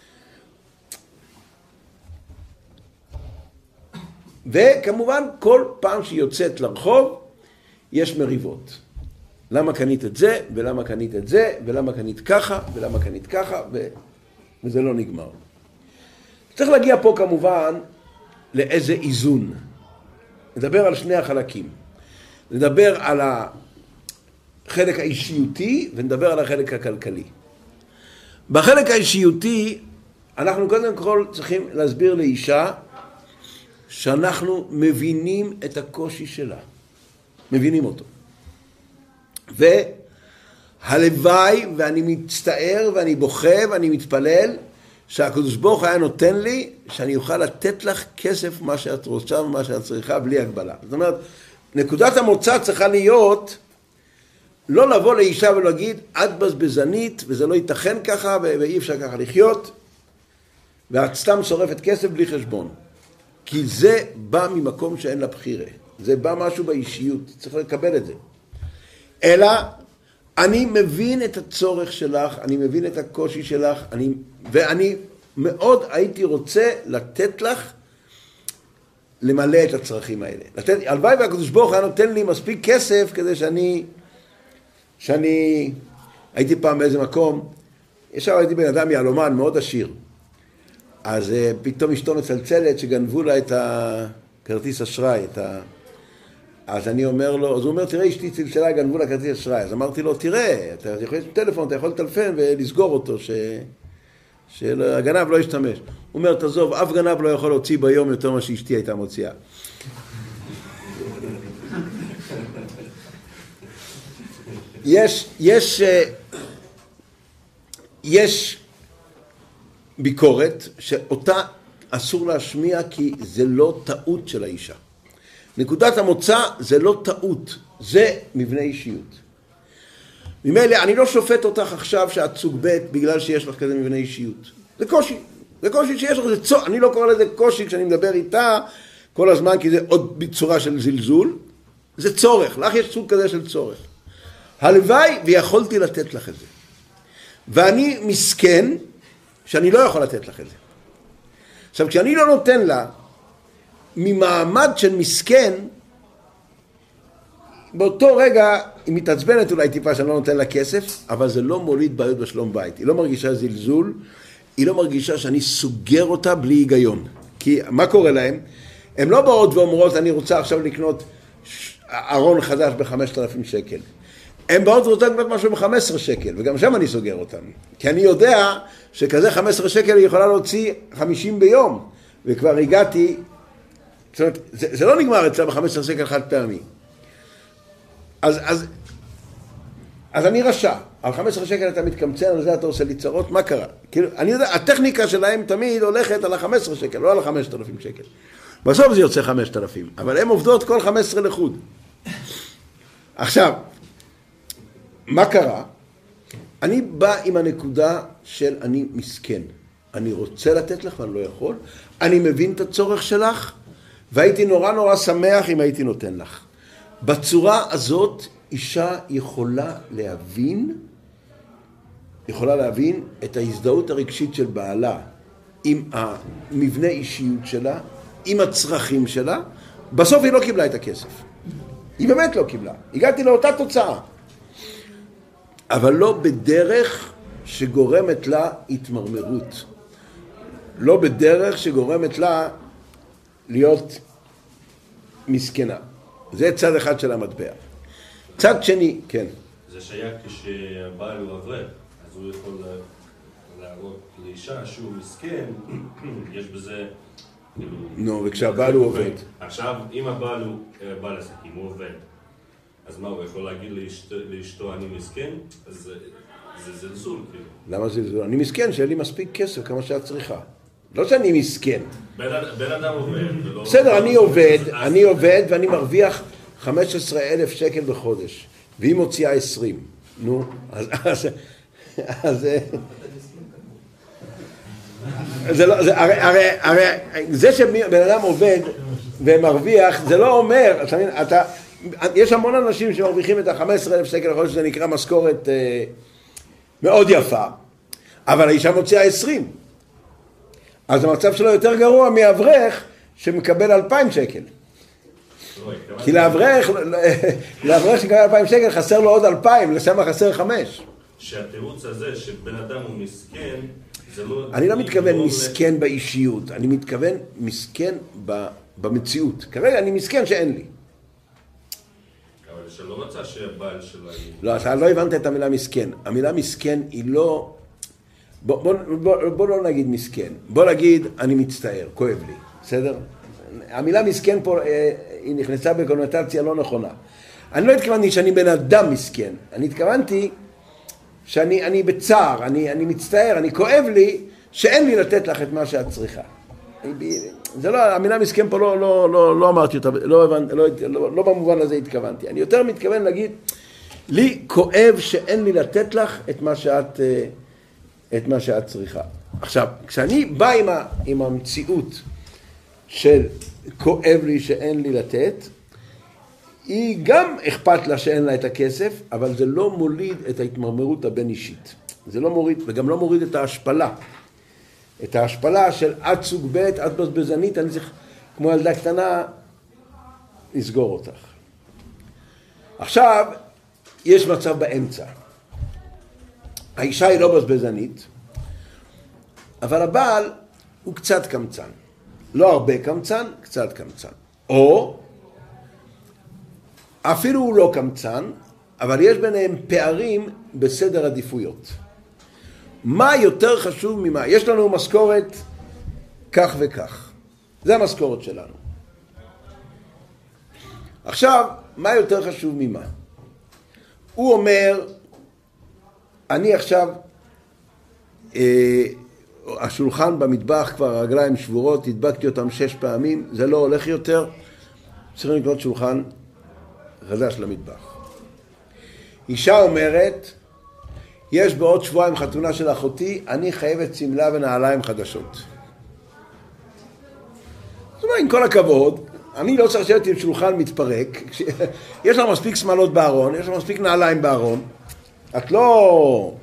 וכמובן כל פעם שהיא יוצאת לרחוב יש מריבות. למה קנית את זה, ולמה קנית את זה, ולמה קנית ככה, ולמה קנית ככה, וזה לא נגמר. צריך להגיע פה כמובן לאיזה איזון. נדבר על שני החלקים. נדבר על החלק האישיותי, ונדבר על החלק הכלכלי. בחלק האישיותי, אנחנו קודם כל צריכים להסביר לאישה, שאנחנו מבינים את הקושי שלה. מבינים אותו. הלוואי ואני מצטער ואני בוכה ואני מתפלל שהקדוש ברוך היה נותן לי שאני אוכל לתת לך כסף מה שאת רוצה ומה שאת צריכה בלי הגבלה. זאת אומרת, נקודת המוצא צריכה להיות לא לבוא לאישה ולהגיד את בזבזנית וזה לא ייתכן ככה ואי אפשר ככה לחיות ואת סתם שורפת כסף בלי חשבון. כי זה בא ממקום שאין לה בחירה. זה בא משהו באישיות, צריך לקבל את זה. אלא אני מבין את הצורך שלך, אני מבין את הקושי שלך, ואני מאוד הייתי רוצה לתת לך למלא את הצרכים האלה. הלוואי והקדוש ברוך היה נותן לי מספיק כסף כדי שאני הייתי פעם באיזה מקום, ישר הייתי בן אדם יעלומן מאוד עשיר. אז פתאום אשתו מצלצלת שגנבו לה את הכרטיס אשראי, אז אני אומר לו, אז הוא אומר, תראה, אשתי צלצלה, גנבו לה כרטיס אשראי. אז אמרתי לו, תראה, אתה יכול עם טלפון, אתה יכול לטלפן ולסגור אותו, שהגנב לא ישתמש. הוא אומר, תעזוב, אף גנב לא יכול להוציא ביום יותר מה שאשתי הייתה מוציאה. יש ביקורת שאותה אסור להשמיע כי זה לא טעות של האישה. נקודת המוצא זה לא טעות, זה מבנה אישיות. ממילא, אני לא שופט אותך עכשיו שאת סוג ב' בגלל שיש לך כזה מבנה אישיות. זה קושי. זה קושי שיש לך, אני לא קורא לזה קושי כשאני מדבר איתה כל הזמן, כי זה עוד בצורה של זלזול. זה צורך, לך יש סוג כזה של צורך. הלוואי ויכולתי לתת לך את זה. ואני מסכן שאני לא יכול לתת לך את זה. עכשיו, כשאני לא נותן לה, ממעמד של מסכן, באותו רגע היא מתעצבנת אולי טיפה שאני לא נותן לה כסף, אבל זה לא מוליד בעיות בשלום בית. היא לא מרגישה זלזול, היא לא מרגישה שאני סוגר אותה בלי היגיון. כי מה קורה להם? הם לא באות ואומרות, אני רוצה עכשיו לקנות ארון חדש ב5,000 שקל. הם באות ורוצות לקנות משהו ב15 שקל, וגם שם אני סוגר אותם. כי אני יודע שכזה 15 שקל היא יכולה להוציא 50 ביום, וכבר הגעתי, זאת אומרת, זה לא נגמר אצלה ב15 שקל חד פעמי. אז אני רשע, על 15 שקל אתה מתקמצן, על זה אתה עושה לי צרות, מה קרה? כאילו, אני יודע, הטכניקה שלהם תמיד הולכת על ה15 שקל, לא על ה5,000 שקל. בסוף זה יוצא 5,000, אבל הם עובדות כל 15 לחוד. עכשיו, מה קרה? אני בא עם הנקודה של אני מסכן. אני רוצה לתת לך ואני לא יכול. אני מבין את הצורך שלך, והייתי נורא שמח אם הייתי נותן לך. בצורה הזאת אישה יכולה להבין את ההזדהות הרגשית של בעלה עם המבנה אישיות שלה, עם הצרכים שלה. בסוף היא לא קיבלה את הכסף. היא באמת לא קיבלה. הגעתי לאותה תוצאה. אבל לא בדרך שגורמת לה התמרמרות. לא בדרך שגורמת לה להיות מסכנה. זה צד אחד של המטבע. צד שני, כן. זה שייך כשהבעל הוא אברך, אז הוא יכול להראות לאישה שהוא מסכן, יש בזה... נו, וכשהבעל הוא עובד. עכשיו, אם הבעל הוא בעל עסקים, הוא עובד, אז מה, הוא יכול להגיד לאשתו אני מסכן? אז זה זלזול, כאילו. למה זלזול? אני מסכן, שאין לי מספיק כסף כמה שאת צריכה. לא שאני מסכן. בן אדם עובד. בסדר, אני עובד ואני מרוויח 15,000 שקל בחודש, והיא מוציאה 20. נו, אז זה שבן אדם עובד ומרוויח, זה לא אומר, יש המון אנשים שמרוויחים את ה-15,000 שקל לחודש, שזה נקרא משכורת מאוד יפה, אבל האישה מוציאה 20. אז המצב שלו יותר גרוע מאברך שמקבל 2,000 שקל. כי לאברך שמקבל 2,000 שקל חסר לו עוד 2,000, לשם חסר 5. שהתירוץ הזה שבן אדם הוא מסכן, זה לא... אני לא מתכוון מסכן באישיות, אני מתכוון מסכן במציאות. כרגע אני מסכן שאין לי. אבל שלא רצה שהבעל שלו... לא, אתה לא הבנת את המילה מסכן. המילה מסכן היא לא... בוא לא נגיד מסכן. בוא נגיד אני מצטער, כואב לי. בסדר? המילה מסכן פה היא נכנסה בקונוטציה לא נכונה. אני לא התכוונתי שאני בן אדם מסכן. אני התכוונתי שאני בצער, אני מצטער, אני כואב לי שאין לי לתת לך את מה שאת צריכה. זה לא, המילה מסכן פה לא אמרתי אותה, לא במובן הזה התכוונתי. אני יותר מתכוון להגיד, לי כואב שאין לי לתת לך את מה שאת צריכה. עכשיו, כשאני בא עם המציאות של כואב לי שאין לי לתת, היא גם אכפת לה שאין לה את הכסף, אבל זה לא מוליד את ההתמרמרות הבין אישית. זה לא מוריד, וגם לא מוריד את ההשפלה. את ההשפלה של את סוג ב', את בזבזנית, אני צריך כמו ילדה קטנה לסגור אותך. עכשיו, יש מצב באמצע. האישה היא לא בזבזנית, אבל הבעל הוא קצת קמצן. לא הרבה קמצן, קצת קמצן. או אפילו הוא לא קמצן, אבל יש ביניהם פערים בסדר עדיפויות. מה יותר חשוב ממה? יש לנו משכורת כך וכך. זה המשכורת שלנו. עכשיו, מה יותר חשוב ממה? הוא אומר, אני עכשיו, השולחן במטבח כבר הרגליים שבורות, הדבקתי אותם 6 פעמים, זה לא הולך יותר, צריכים לקנות שולחן חדש למטבח. אישה אומרת, יש בעוד שבועיים חתונה של אחותי, אני חייבת סמלה ונעליים חדשות. זאת אומרת, עם כל הכבוד, אני לא צריך לשבת עם שולחן מתפרק, יש לה מספיק שמלות בארון, יש לה מספיק נעליים בארון, את לא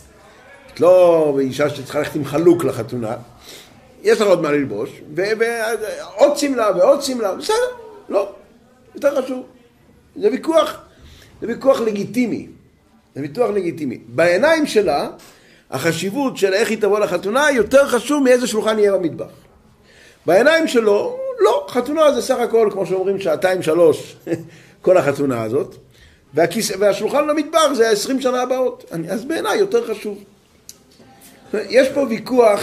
אישה שצריכה ללכת עם חלוק לחתונה, יש לה עוד מה ללבוש, ועוד סמלה ועוד סמלה, בסדר, לא, יותר חשוב. זה ויכוח לגיטימי. זה ויכוח לגיטימי. בעיניים שלה, החשיבות של איך היא תבוא לחתונה יותר חשוב מאיזה שולחן יהיה במטבח. בעיניים שלו, לא, חתונה זה סך הכל, כמו שאומרים, 2-3, כל החתונה הזאת, והשולחן למטבח זה 20 שנה הבאות. אז בעיניי יותר חשוב. יש פה ויכוח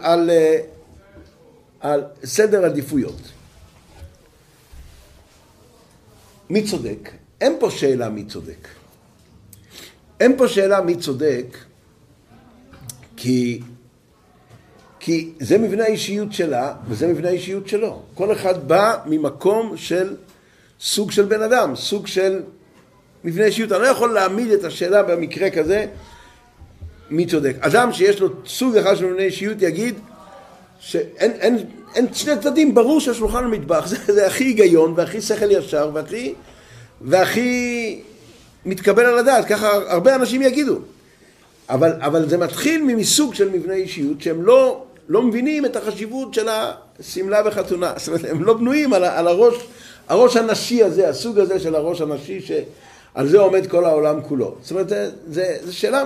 על סדר עדיפויות. מי צודק? אין פה שאלה מי צודק. אין פה שאלה מי צודק, כי זה מבנה האישיות שלה, וזה מבנה האישיות שלו. כל אחד בא ממקום של סוג של בן אדם, סוג של מבנה אישיות. אני לא יכול להעמיד את השאלה במקרה כזה, מי צודק. אדם שיש לו סוג אחד של מבנה אישיות יגיד, שאין שני צדדים, ברור שהשולחן המטבח, זה הכי היגיון, והכי שכל ישר, והכי מתקבל על הדעת, ככה הרבה אנשים יגידו. אבל זה מתחיל מסוג של מבנה אישיות, שהם לא מבינים את החשיבות של הסמלה וחתונה. זאת אומרת, הם לא בנויים על הראש הנשי הזה, הסוג הזה של הראש הנשי, שעל זה עומד כל העולם כולו. זאת אומרת, זה שאלה.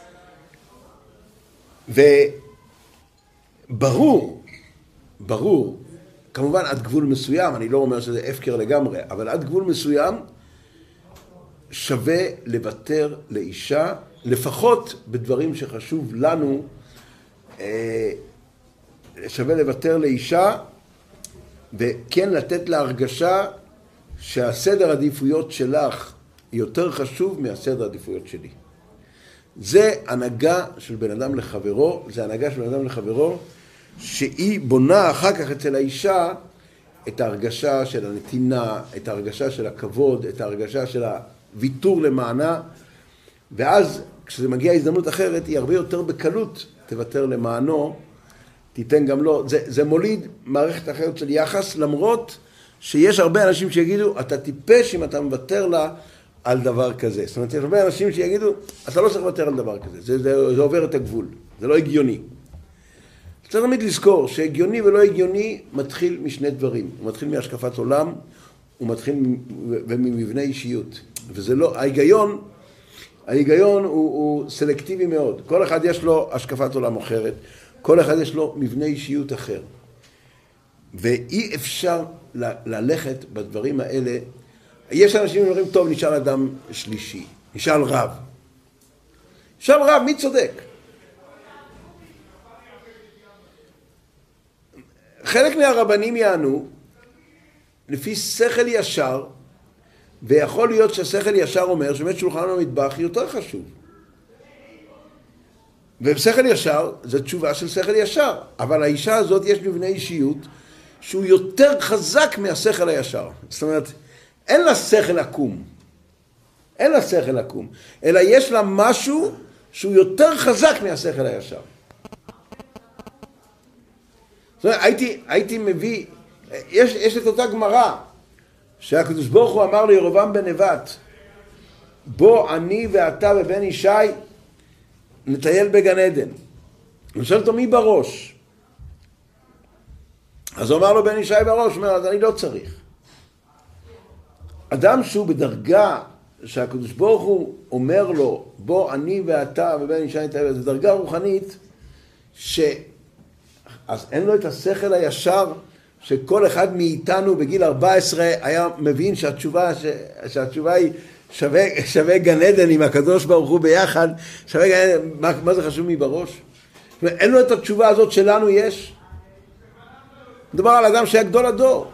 ברור, כמובן עד גבול מסוים, אני לא אומר שזה הפקר לגמרי, אבל עד גבול מסוים שווה לוותר לאישה, לפחות בדברים שחשוב לנו, שווה לוותר לאישה, וכן לתת לה הרגשה שהסדר עדיפויות שלך יותר חשוב מהסדר עדיפויות שלי. זה הנהגה של בן אדם לחברו, שהיא בונה אחר כך אצל האישה את ההרגשה של הנתינה, את ההרגשה של הכבוד, את ההרגשה של הוויתור למענה, ואז כשזה מגיע הזדמנות אחרת, היא הרבה יותר בקלות תוותר למענו, תיתן גם לו. זה מוליד מערכת אחרת של יחס, למרות שיש הרבה אנשים שיגידו, אתה טיפש אם אתה מוותר לה על דבר כזה. זאת אומרת, יש הרבה אנשים שיגידו, אתה לא צריך לוותר על דבר כזה, זה עובר את הגבול, זה לא הגיוני. צריך תמיד לזכור שהגיוני ולא הגיוני מתחיל משני דברים. הוא מתחיל מהשקפת עולם, הוא מתחיל ממבנה אישיות. וזה לא, ההיגיון הוא סלקטיבי מאוד. כל אחד יש לו השקפת עולם אחרת, כל אחד יש לו מבנה אישיות אחר. ואי אפשר ללכת בדברים האלה. יש אנשים שאומרים, טוב, נשאל אדם שלישי, נשאל רב. נשאל רב, מי צודק? חלק מהרבנים יענו, לפי שכל ישר, ויכול להיות שהשכל ישר אומר שבאמת שולחן המטבח יותר חשוב. ושכל ישר זה תשובה של שכל ישר, אבל האישה הזאת יש מבנה אישיות שהוא יותר חזק מהשכל הישר. זאת אומרת, אין לה שכל עקום. אין לה שכל עקום, אלא יש לה משהו שהוא יותר חזק מהשכל הישר. זאת אומרת, הייתי מביא, יש את אותה גמרא, שהקדוש ברוך הוא אמר לירבעם בן נבט, בוא אני ואתה ובן ישי נטייל בגן עדן. הוא שואל אותו מי בראש? אז הוא אמר לו בן ישי בראש, הוא אומר, אז אני לא צריך. אדם שהוא בדרגה שהקדוש ברוך הוא אומר לו, בוא אני ואתה ובן ישי נטייל, זו דרגה רוחנית, אז אין לו את השכל הישר, שכל אחד מאיתנו בגיל 14 היה מבין שהתשובה היא שווה גן עדן עם הקדוש ברוך הוא ביחד, שווה גן עדן, מה זה חשוב מי בראש? אין לו את התשובה הזאת שלנו יש. מדובר על אדם שהיה גדול הדור.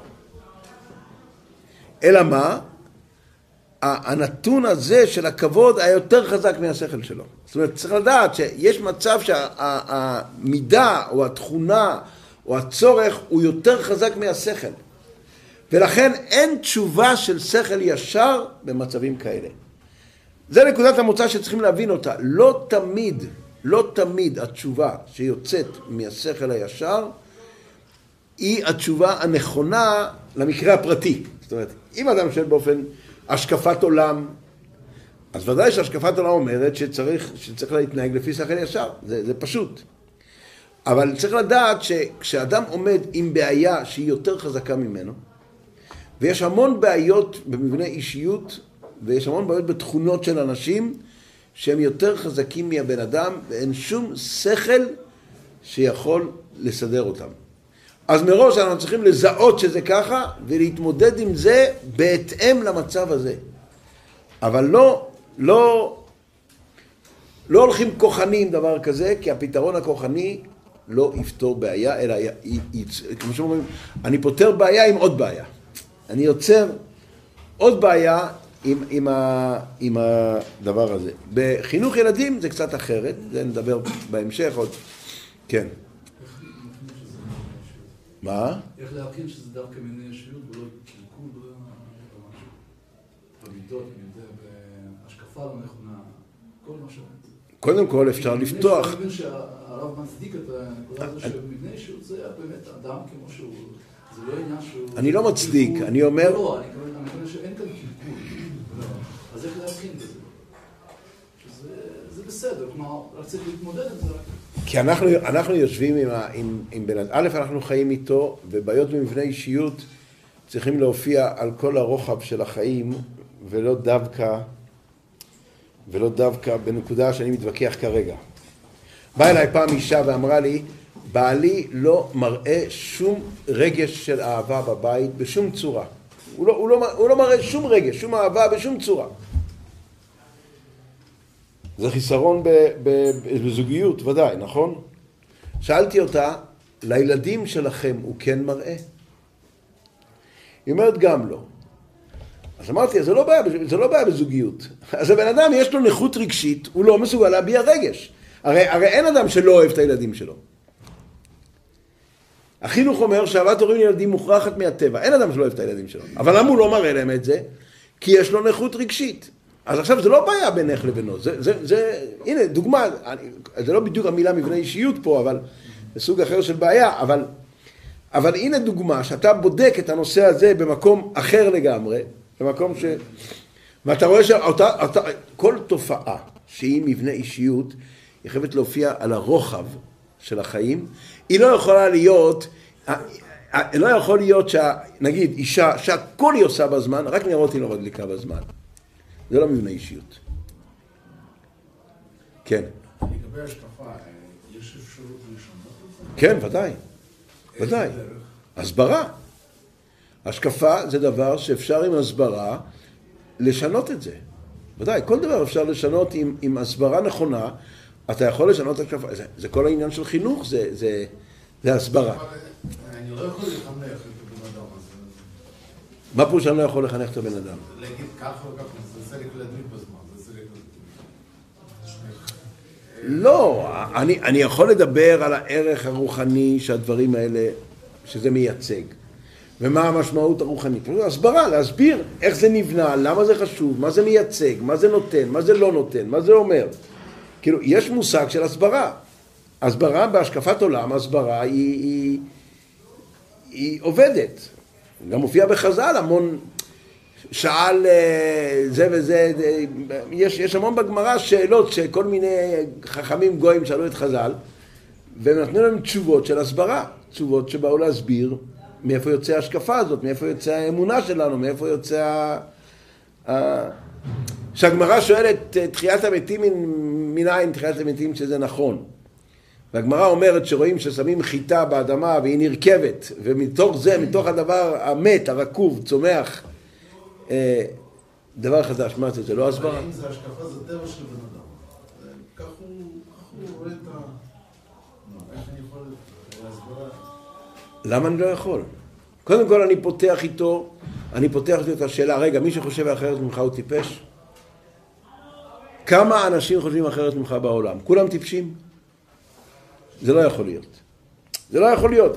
אלא מה? הנתון הזה של הכבוד היה יותר חזק מהשכל שלו. זאת אומרת, צריך לדעת שיש מצב שהמידה או התכונה או הצורך הוא יותר חזק מהשכל. ולכן אין תשובה של שכל ישר במצבים כאלה. זה נקודת המוצא שצריכים להבין אותה. לא תמיד התשובה שיוצאת מהשכל הישר היא התשובה הנכונה למקרה הפרטי. זאת אומרת, אם אדם שואל באופן השקפת עולם, אז ודאי שהשקפת עולם אומרת שצריך להתנהג לפי שכל ישר. זה פשוט. אבל צריך לדעת שכשאדם עומד עם בעיה שהיא יותר חזקה ממנו, ויש המון בעיות במבנה אישיות, ויש המון בעיות בתכונות של אנשים, שהם יותר חזקים מהבן אדם, ואין שום שכל שיכול לסדר אותם. אז מראש אנחנו צריכים לזהות שזה ככה, ולהתמודד עם זה בהתאם למצב הזה. אבל לא הולכים כוחנים דבר כזה, כי הפתרון הכוחני לא יפתור בעיה, אלא כמו שאומרים, אני פותר בעיה עם עוד בעיה. אני יוצר עוד בעיה עם הדבר הזה. בחינוך ילדים זה קצת אחרת, זה נדבר בהמשך עוד. כן. מה? איך להכיר שזה דווקא מיני אישיות ולא קלקול במידות, בהשקפה לא נכונה, כל מה ש... קודם כל אפשר לפתוח. אני מבין שהרב מצדיק את הנקודה הזו שמבנה אישיות זה באמת אדם כמו שהוא, זה לא עניין שהוא... אני לא מצדיק, אני אומר... לא, אני אומר שאין כאן קלקול. אז איך להבחין בזה? זה בסדר, כלומר, רק צריך להתמודד עם זה. כי אנחנו יושבים עם בן אדם, א', אנחנו חיים איתו, ובעיות במבנה אישיות צריכים להופיע על כל הרוחב של החיים, ולא דווקא בנקודה שאני מתווכח כרגע. באה אליי פעם אישה ואמרה לי, בעלי לא מראה שום רגש של אהבה בבית בשום צורה. הוא לא מראה שום רגש, שום אהבה בשום צורה. זה חיסרון בזוגיות, ודאי, נכון? שאלתי אותה, לילדים שלכם הוא כן מראה? היא אומרת גם לא. אז אמרתי, זה לא בעיה בזוגיות. אז הבן אדם יש לו נכות רגשית, הוא לא מסוגל להביע רגש. הרי אין אדם שלא אוהב את הילדים שלו. החינוך אומר שאהבת הורים לילדים מוכרחת מהטבע. אין אדם שלא אוהב את הילדים שלו. אבל למה הוא לא מראה להם את זה? כי יש לו נכות רגשית. אז עכשיו זה לא בעיה בינך לבינו. הנה, דוגמה, זה לא בדיוק המילה מבנה אישיות פה, אבל זה סוג אחר של בעיה. אבל הנה דוגמה שאתה בודק את הנושא הזה במקום אחר לגמרי, במקום ואתה רואה כל תופעה שהיא מבנה אישיות, היא חייבת להופיע על הרוחב של החיים. היא לא יכולה להיות, לא יכול להיות נגיד אישה שהכל היא עושה בזמן, רק נראות היא לא מדליקה בזמן. זה לא מבנה אישיות. כן. לגבי השקפה, יש אפשרות לשנות את זה? כן, ודאי. הסברה. השקפה זה דבר שאפשר עם הסברה לשנות את זה. ודאי, כל דבר אפשר לשנות עם הסברה נכונה, אתה יכול לשנות את השקפה. זה כל העניין של חינוך, זה הסברה. אני לא יכול לחנך את הבן אדם הזה. מה פירוש שאני לא יכול לחנך את הבן אדם? להגיד ככה וככה, זה צריך להדליק בזמן, זה צריך לא, אני יכול לדבר על הערך הרוחני שהדברים האלה, שזה מייצג. ומה המשמעות הרוחנית? הסברה, להסביר איך זה נבנה, למה זה חשוב, מה זה מייצג, מה זה נותן, מה זה לא נותן, מה זה אומר. כאילו, יש מושג של הסברה. הסברה בהשקפת עולם, הסברה היא עובדת. גם מופיע בחז"ל המון, שאל זה וזה, יש המון בגמרא שאלות שכל מיני חכמים גויים שאלו את חז"ל, והם נתנו להם תשובות של הסברה, תשובות שבאו להסביר מאיפה יוצא ההשקפה הזאת, מאיפה יוצא האמונה שלנו, מאיפה יוצא... שהגמרא שואלת תחיית המתים מנין תחיית המתים שזה נכון. והגמרא אומרת שרואים ששמים חיטה באדמה והיא נרכבת, ומתוך זה, מתוך הדבר המת, הרקוב, צומח דבר חדש. מה זה? זה לא הסברה? אם זה השקפה, זה טבע של בן אדם. כך הוא רואה את ה... איך אני יכול להסברה? למה אני לא יכול? קודם כל אני פותח איתו את השאלה, רגע, מי שחושב אחרת ממך הוא טיפש? כמה אנשים חושבים אחרת ממך בעולם? כולם טיפשים? זה לא יכול להיות. זה לא יכול להיות.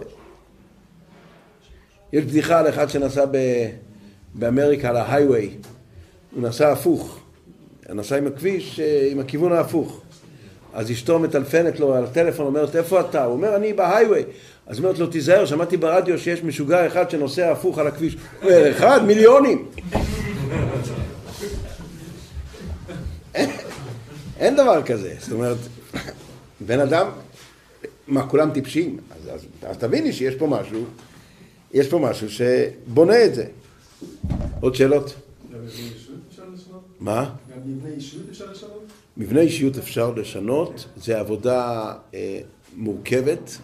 יש בדיחה על אחד שנסע באמריקה על ההייווי. הוא נסע הפוך. הוא נסע עם הכביש, עם הכיוון ההפוך. אז אשתו מטלפנת לו על הטלפון, אומרת, איפה אתה? הוא אומר, אני בהייווי. אז אומרת לו, תיזהר, שמעתי ברדיו שיש משוגע אחד שנוסע הפוך על הכביש. הוא אומר, אחד, מיליונים. אין דבר כזה. זאת אומרת, בן אדם, מה, כולם טיפשים? אז תביני שיש פה משהו, יש פה משהו שבונה את זה. עוד שאלות? גם מבנה אישיות אפשר לשנות? מה? גם מבנה אישיות אפשר לשנות? מבנה אישיות אפשר לשנות, זה עבודה מורכבת,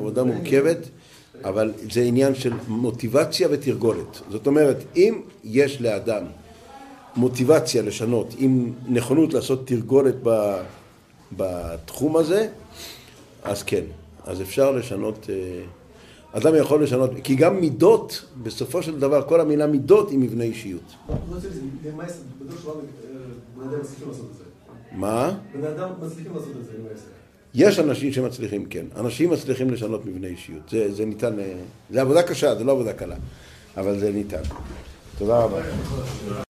אבל זה עניין של מוטיבציה ותרגולת. זאת אומרת, אם יש לאדם מוטיבציה לשנות, עם נכונות לעשות תרגולת בתחום הזה, אז כן, אז אפשר לשנות, אדם יכול לשנות, כי גם מידות, בסופו של דבר, כל המילה מידות היא מבנה אישיות. בדרך כלל בני אדם מצליחים לעשות את זה. מה? בני אדם מצליחים לעשות את זה, אני מעסק. יש אנשים שמצליחים, כן. אנשים מצליחים לשנות מבנה אישיות. זה ניתן, זה עבודה קשה, זה לא עבודה קלה, אבל זה ניתן. תודה רבה.